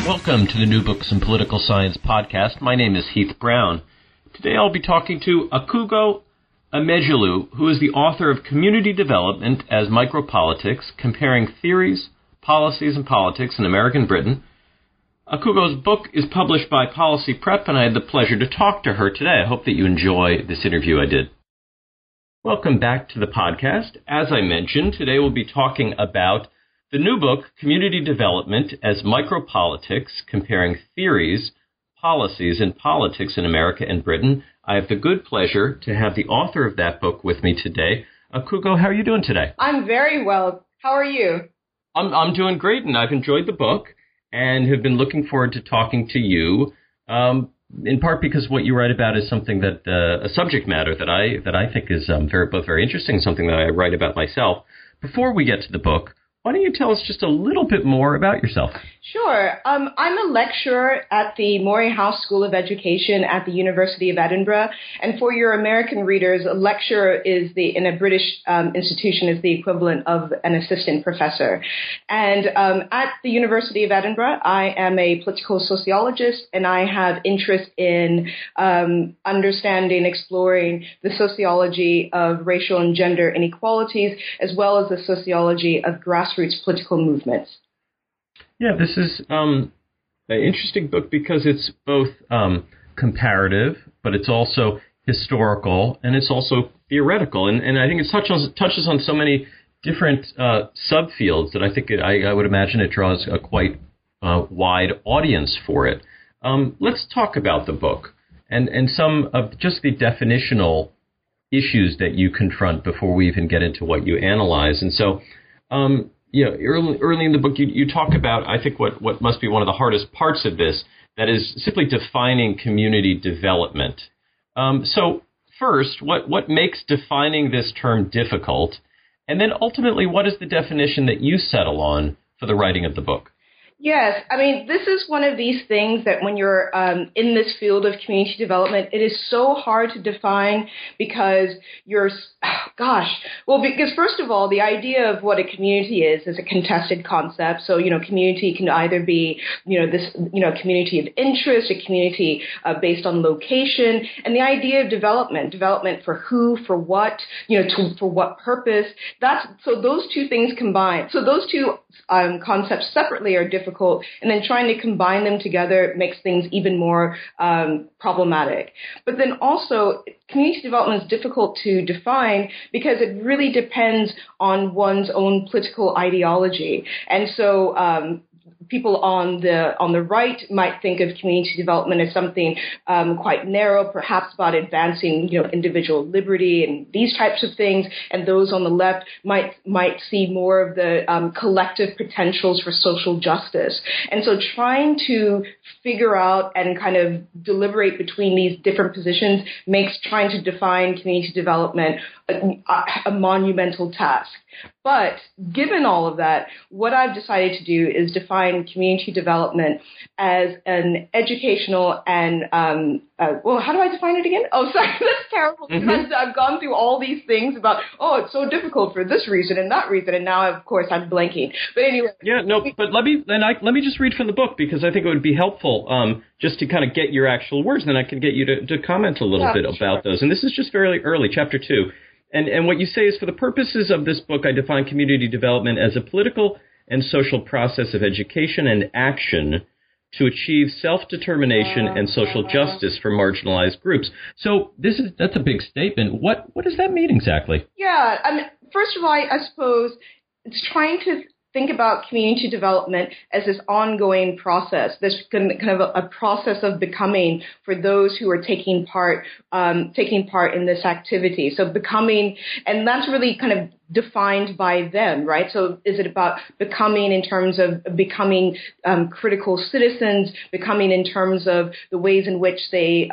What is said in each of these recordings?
Welcome to the New Books in Political Science podcast. My name is Heath Brown. Today I'll be talking to Akugo Emejulu, who is the author of Community Development as Micropolitics, Comparing Theories, Policies, and Politics in American Britain. Akugo's book is published by Policy Prep, and I had the pleasure to talk to her today. I hope that you enjoy this interview I did. Welcome back to the podcast. As I mentioned, today we'll be talking about the new book, Community Development as Micropolitics, Comparing Theories, Policies, and Politics in America and Britain. I have the good pleasure to have the author of that book with me today. Akugo, how are you doing today? I'm very well. How are you? I'm doing great, and I've enjoyed the book and have been looking forward to talking to you, in part because what you write about is something that a subject matter that I think is both very interesting, something that I write about myself. Before we get to the book, why don't you tell us just a little bit more about yourself? Sure. I'm a lecturer at the Morehouse School of Education at the University of Edinburgh. And for your American readers, a lecturer in a British institution is the equivalent of an assistant professor. And at the University of Edinburgh, I am a political sociologist, and I have interest in understanding, exploring the sociology of racial and gender inequalities, as well as the sociology of grassroots political movements. Yeah, this is an interesting book because it's both comparative, but it's also historical, and it's also theoretical. And I think it touches on so many different subfields that I think I would imagine it draws a quite wide audience for it. Let's talk about the book and some of just the definitional issues that you confront before we even get into what you analyze. And so, early in the book, you talk about, I think, what must be one of the hardest parts of this, that is simply defining community development. So first, what makes defining this term difficult? And then ultimately, what is the definition that you settle on for the writing of the book? Yes, I mean, this is one of these things that when you're in this field of community development, it is so hard to define because because first of all, the idea of what a community is a contested concept. So, community can either be, a community of interest, a community based on location, and the idea of development for who, for what, for what purpose. So those two things combined. So those two concepts separately are difficult, and then trying to combine them together makes things even more problematic. But then also, community development is difficult to define because it really depends on one's own political ideology. And so people on the right might think of community development as something quite narrow, perhaps about advancing, individual liberty and these types of things. And those on the left might see more of the collective potentials for social justice. And so trying to figure out and kind of deliberate between these different positions makes trying to define community development a monumental task. But given all of that, what I've decided to do is define community development as an educational and, how do I define it again? Oh, sorry, that's terrible. Because I've gone through all these things about, it's so difficult for this reason and that reason, and now, of course, I'm blanking. But anyway. Yeah, no, but let me just read from the book, because I think it would be helpful just to kind of get your actual words, and then I can get you to comment a little bit about those. And this is just fairly early, chapter 2. And what you say is, for the purposes of this book, I define community development as a political and social process of education and action to achieve self-determination and social justice for marginalized groups. So that's a big statement. What does that mean exactly? Yeah, I mean, first of all, I suppose it's trying to think about community development as this ongoing process, this kind of a process of becoming for those who are taking part in this activity. So becoming, and that's really kind of defined by them, right? So is it about becoming in terms of becoming critical citizens, becoming in terms of the ways in which they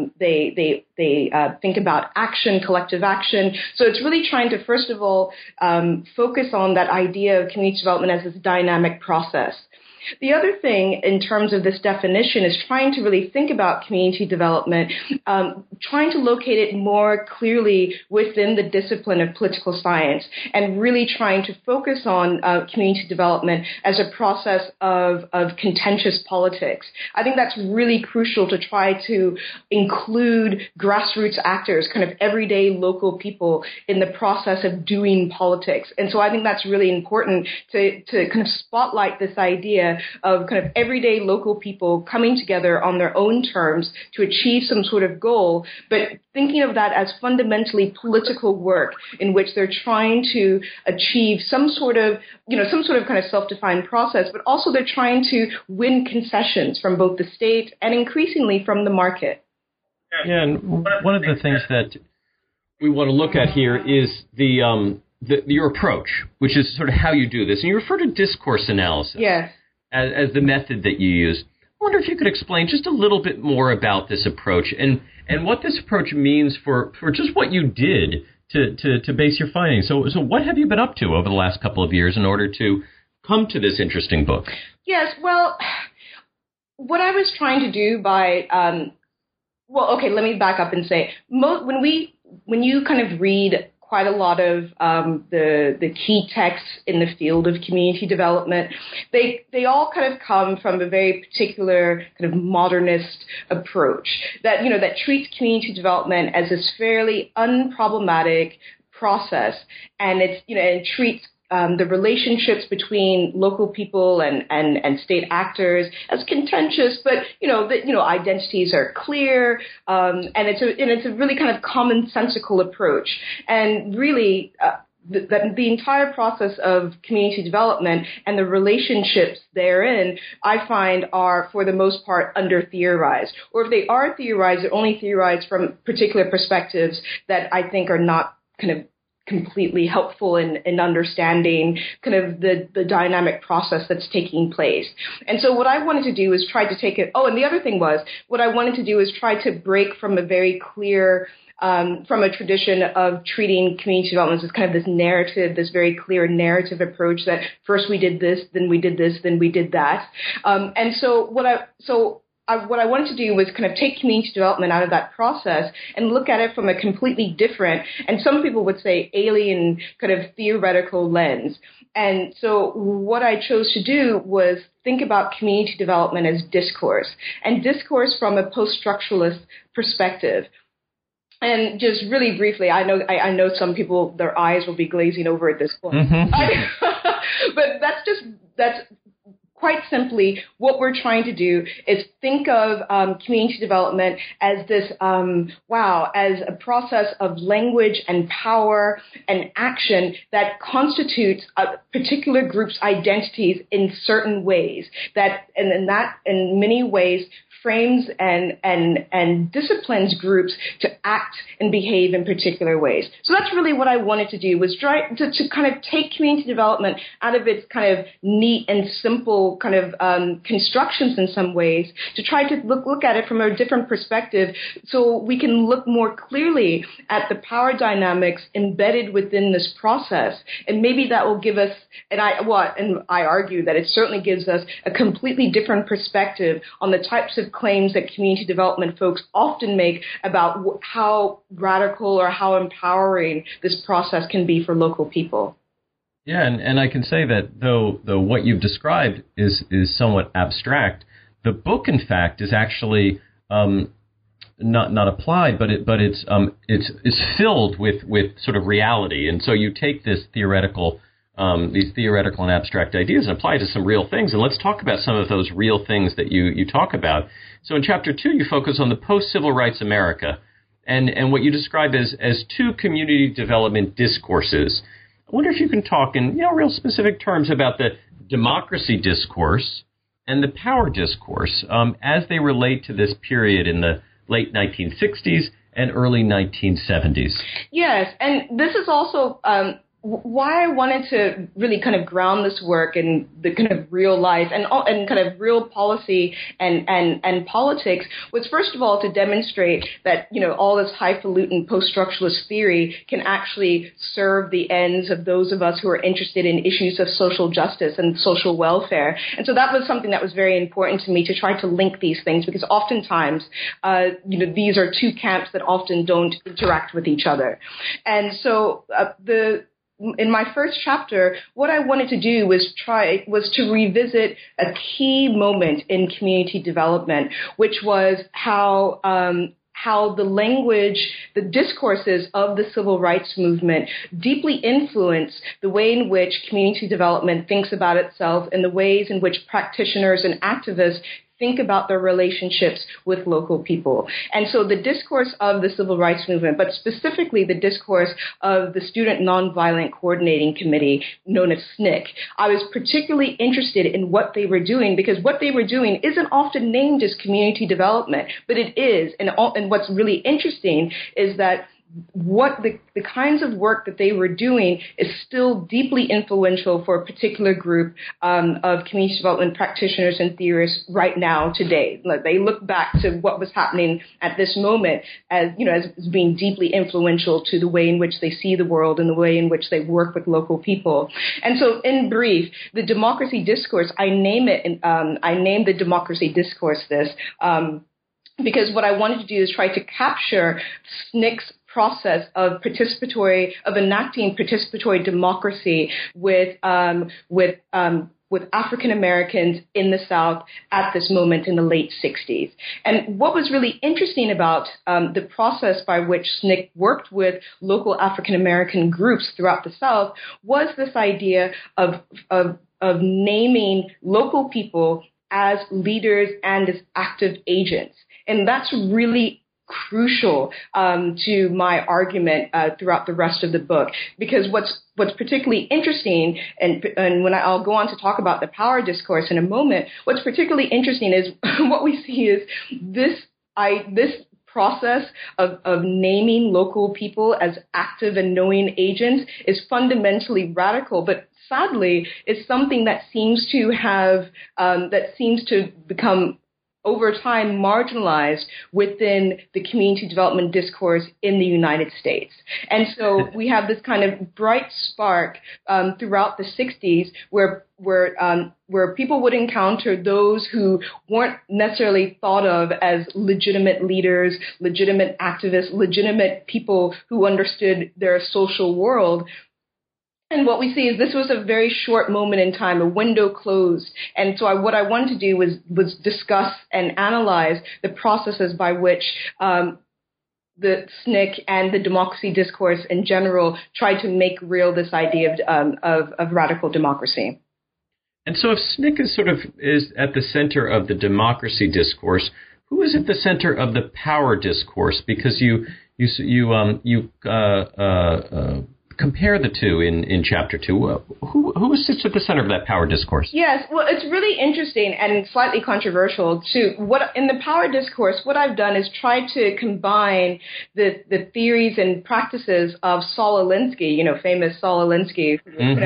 think about action, collective action? So it's really trying to, first of all, focus on that idea of community development as this dynamic process. The other thing in terms of this definition is trying to really think about community development, trying to locate it more clearly within the discipline of political science, and really trying to focus on community development as a process of contentious politics. I think that's really crucial to try to include grassroots actors, kind of everyday local people in the process of doing politics. And so I think that's really important to kind of spotlight this idea of kind of everyday local people coming together on their own terms to achieve some sort of goal, but thinking of that as fundamentally political work in which they're trying to achieve some sort of kind of self-defined process, but also they're trying to win concessions from both the state and increasingly from the market. Yeah, and one of the things that we want to look at here is your approach, which is sort of how you do this. And you refer to discourse analysis as the method that you use. I wonder if you could explain just a little bit more about this approach and what this approach means for just what you did to base your findings. So what have you been up to over the last couple of years in order to come to this interesting book? Yes, well, what I was trying to do by let me back up and say, when you kind of read quite a lot of the key texts in the field of community development, they all kind of come from a very particular kind of modernist approach that treats community development as this fairly unproblematic process, and it treats the relationships between local people and state actors as contentious, but identities are clear, and it's a really kind of commonsensical approach. And really, the entire process of community development and the relationships therein, I find, are for the most part under-theorized. Or if they are theorized, they're only theorized from particular perspectives that I think are not kind of completely helpful in understanding kind of the dynamic process that's taking place. And so what I wanted to do is try to take it. Oh, and the other thing was, what I wanted to do is try to break from a very clear from a tradition of treating community development as kind of this narrative, this very clear narrative approach that first we did this, then we did this, then we did that. And so what I wanted to do was kind of take community development out of that process and look at it from a completely different, and some people would say alien, kind of theoretical lens. And so what I chose to do was think about community development as discourse, and discourse from a post-structuralist perspective. And just really briefly, I know some people, their eyes will be glazing over at this point. Mm-hmm. But that's quite simply, what we're trying to do is think of community development as this, as a process of language and power and action that constitutes a particular group's identities in certain ways. And that in many ways frames and disciplines groups to act and behave in particular ways. So that's really what I wanted to do, was try to kind of take community development out of its kind of neat and simple kind of constructions in some ways, to try to look at it from a different perspective, so we can look more clearly at the power dynamics embedded within this process. And maybe that will give us, and I argue that it certainly gives us a completely different perspective on the types of claims that community development folks often make about how radical or how empowering this process can be for local people. Yeah, and I can say that though what you've described is somewhat abstract, the book in fact is actually not applied, but it's filled with sort of reality. And so you take this these theoretical and abstract ideas and apply it to some real things. And let's talk about some of those real things that you talk about. So in Chapter 2, you focus on the post-civil rights America and what you describe as two community development discourses. I wonder if you can talk in real specific terms about the democracy discourse and the power discourse as they relate to this period in the late 1960s and early 1970s. Yes, and this is also why I wanted to really kind of ground this work in the kind of real life and kind of real policy and politics was, first of all, to demonstrate that, all this highfalutin post-structuralist theory can actually serve the ends of those of us who are interested in issues of social justice and social welfare. And so that was something that was very important to me, to try to link these things, because oftentimes, these are two camps that often don't interact with each other. And so in my first chapter, what I wanted to do was to revisit a key moment in community development, which was how the language, the discourses of the civil rights movement deeply influence the way in which community development thinks about itself and the ways in which practitioners and activists think about their relationships with local people. And so the discourse of the civil rights movement, but specifically the discourse of the Student Nonviolent Coordinating Committee, known as SNCC, I was particularly interested in what they were doing, because what they were doing isn't often named as community development, but it is. And what's really interesting is that what the kinds of work that they were doing is still deeply influential for a particular group of community development practitioners and theorists right now today. They look back to what was happening at this moment as being deeply influential to the way in which they see the world and the way in which they work with local people. And so, in brief, the democracy discourse, I named the democracy discourse this because what I wanted to do is try to capture SNCC's process of enacting participatory democracy with African Americans in the South at this moment in the late 60s. And what was really interesting about the process by which SNCC worked with local African American groups throughout the South was this idea of naming local people as leaders and as active agents. And that's really crucial to my argument throughout the rest of the book, because what's particularly interesting, and when I'll go on to talk about the power discourse in a moment, what's particularly interesting is what we see is this process of naming local people as active and knowing agents is fundamentally radical, but sadly is something that seems to become over time marginalized within the community development discourse in the United States. And so we have this kind of bright spark throughout the 60s where people would encounter those who weren't necessarily thought of as legitimate leaders, legitimate activists, legitimate people who understood their social world. And what we see is this was a very short moment in time, a window closed. And so what I wanted to do was discuss and analyze the processes by which the SNCC and the democracy discourse in general tried to make real this idea of radical democracy. And so if SNCC is at the center of the democracy discourse, who is at the center of the power discourse? Because you compare the two in Chapter 2. Who sits at the center of that power discourse? Yes, well, it's really interesting and slightly controversial too. In the power discourse, what I've done is try to combine the theories and practices of Saul Alinsky, famous Saul Alinsky,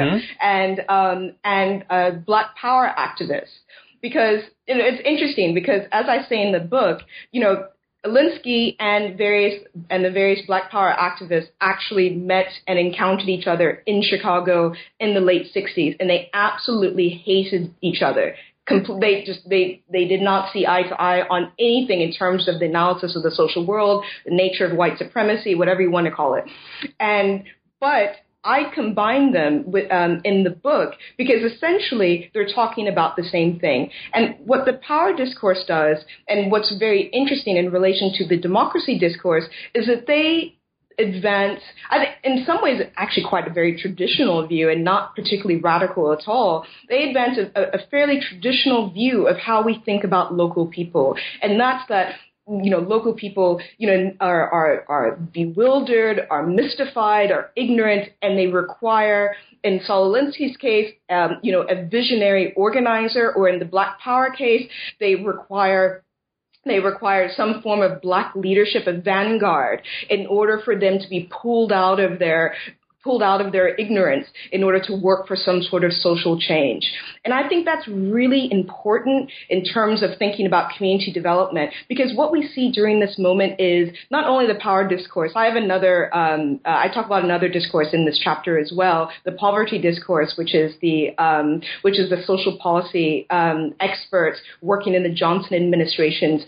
and Black Power activists, because it's interesting because, as I say in the book, Alinsky and the various Black Power activists actually met and encountered each other in Chicago in the late 60s, and they absolutely hated each other. They did not see eye to eye on anything in terms of the analysis of the social world, the nature of white supremacy, whatever you want to call it. But I combine them with, in the book because essentially they're talking about the same thing. And what the power discourse does, and what's very interesting in relation to the democracy discourse, is that they advance, I think in some ways, actually quite a very traditional view and not particularly radical at all. They advance a fairly traditional view of how we think about local people. And that's that local people, are bewildered, are mystified, are ignorant, and they require, in Saul Alinsky's case, a visionary organizer, or in the Black Power case, they require some form of Black leadership, a vanguard, in order for them to be pulled out of their pulled out of their ignorance in order to work for some sort of social change. And I think that's really important in terms of thinking about community development, because what we see during this moment is not only the power discourse. I have another, I talk about another discourse in this chapter as well, the poverty discourse, which is the social policy experts working in the Johnson administration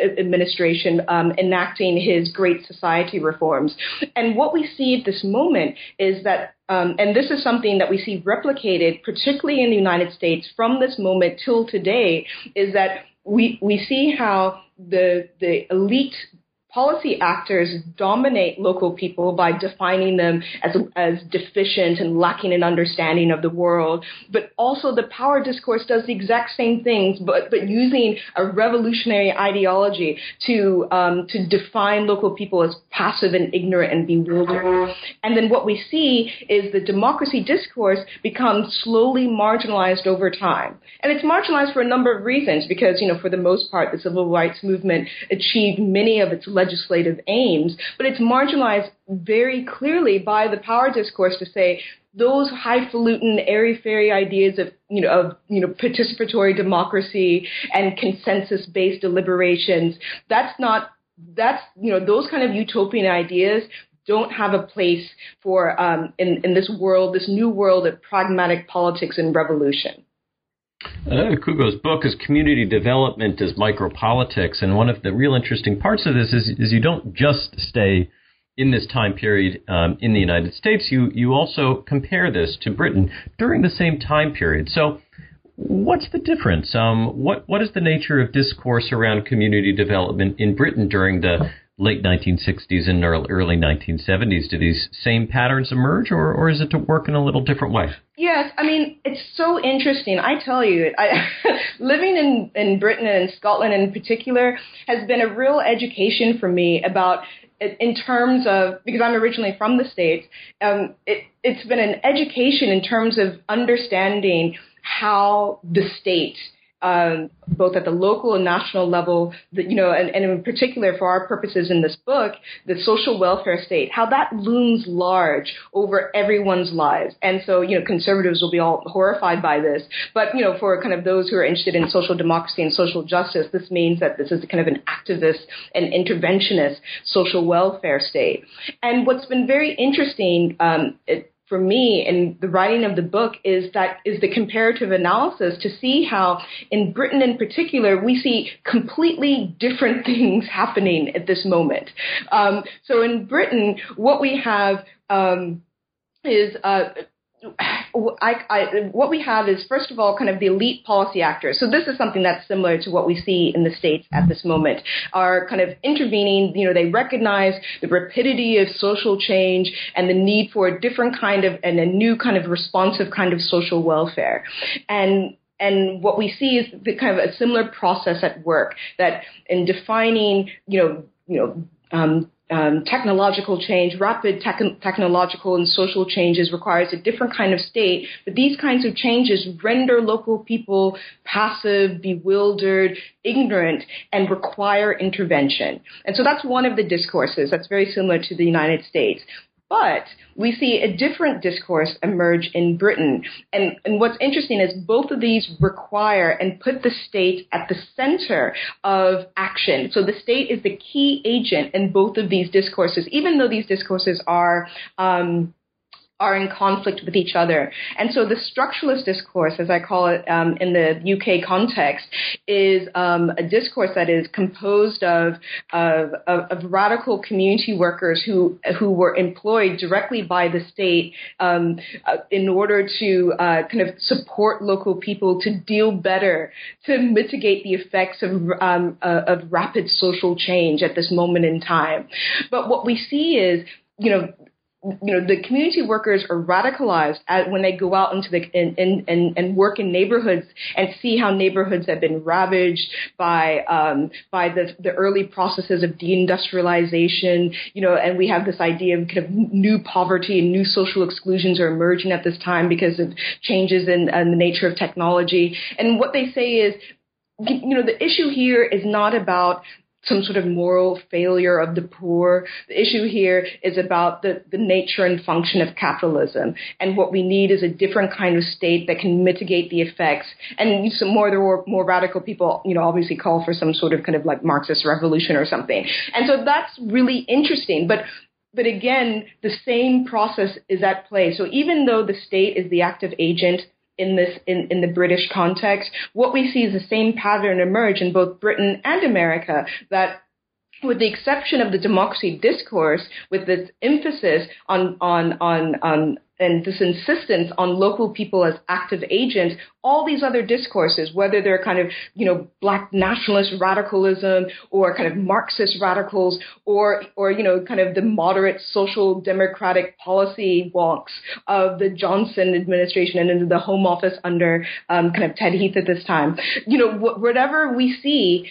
enacting his Great Society reforms. And what we see at this moment is that, and this is something that we see replicated, particularly in the United States, from this moment till today, is that we see how the elite policy actors dominate local people by defining them as deficient and lacking an understanding of the world. But also the power discourse does the exact same things, but using a revolutionary ideology to define local people as passive and ignorant and bewildered. And then what we see is the democracy discourse becomes slowly marginalized over time. And it's marginalized for a number of reasons because, for the most part, the civil rights movement achieved many of its legislative aims, but it's marginalized very clearly by the power discourse to say those highfalutin, airy-fairy ideas of participatory democracy and consensus-based deliberations. Those kind of utopian ideas don't have a place for in this world, this new world of pragmatic politics and revolution. Akugo's book is Community Development as Micropolitics, and one of the real interesting parts of this is you don't just stay in this time period in the United States. You also compare this to Britain during the same time period. So what's the difference? What is the nature of discourse around community development in Britain during the late 1960s and early 1970s? Do these same patterns emerge, or is it to work in a little different way? Yes, I mean, it's so interesting. I tell you, living in Britain and Scotland in particular has been a real education for me about, in terms of, because I'm originally from the States, it's been an education in terms of understanding how the state, both at the local and national level, and in particular for our purposes in this book, the social welfare state, how that looms large over everyone's lives. And so, conservatives will be all horrified by this. But, for kind of those who are interested in social democracy and social justice, this means that this is kind of an activist and interventionist social welfare state. And what's been very interesting, for me in the writing of the book is the comparative analysis to see how in Britain in particular we see completely different things happening at this moment. So in Britain, what we have is what we have is, first of all, kind of the elite policy actors. So this is something that's similar to what we see in the States at this moment, are kind of intervening. They recognize the rapidity of social change and the need for a different kind of and a new kind of responsive kind of social welfare. And what we see is the kind of a similar process at work, that in defining, technological change, rapid technological and social changes requires a different kind of state, but these kinds of changes render local people passive, bewildered, ignorant, and require intervention. And so that's one of the discourses that's very similar to the United States. But we see a different discourse emerge in Britain. And what's interesting is both of these require and put the state at the center of action. So the state is the key agent in both of these discourses, even though these discourses are in conflict with each other. And so the structuralist discourse, as I call it in the UK context, is a discourse that is composed of radical community workers who were employed directly by the state in order to kind of support local people to deal better, to mitigate the effects of rapid social change at this moment in time. But what we see is, the community workers are radicalized when they go out into and work in neighborhoods and see how neighborhoods have been ravaged by the early processes of deindustrialization, and we have this idea of kind of new poverty and new social exclusions are emerging at this time because of changes in the nature of technology. And what they say is, the issue here is not about some sort of moral failure of the poor. The issue here is about the nature and function of capitalism. And what we need is a different kind of state that can mitigate the effects. And some more radical people, obviously call for some sort of kind of like Marxist revolution or something. And so that's really interesting. But again, the same process is at play. So even though the state is the active agent in the British context, what we see is the same pattern emerge in both Britain and America, that with the exception of the democracy discourse, with this emphasis on and this insistence on local people as active agents, all these other discourses, whether they're kind of, black nationalist radicalism or kind of Marxist radicals or kind of the moderate social democratic policy wonks of the Johnson administration and into the Home Office under kind of Ted Heath at this time, whatever we see,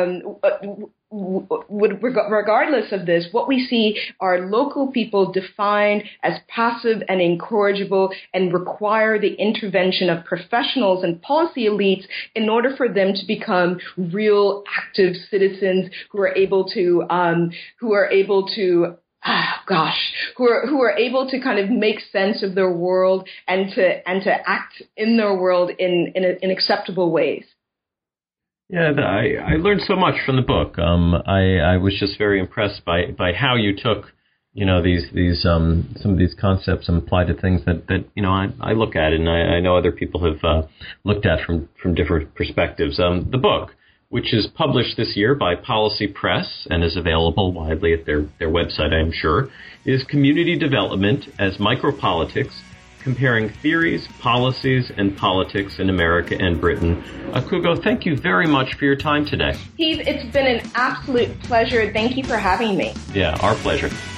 regardless of this, what we see are local people defined as passive and incorrigible and require the intervention of professionals and policy elites in order for them to become real active citizens who are able to kind of make sense of their world and to act in their world in acceptable ways. Yeah, I learned so much from the book. I was just very impressed by how you took, these some of these concepts and applied to things that I look at and I know other people have looked at from different perspectives. The book, which is published this year by Policy Press and is available widely at their website, I am sure, is Community Development as Micropolitics, Comparing Theories, Policies, and Politics in America and Britain. Akugo, thank you very much for your time today. Steve, it's been an absolute pleasure. Thank you for having me. Yeah, our pleasure.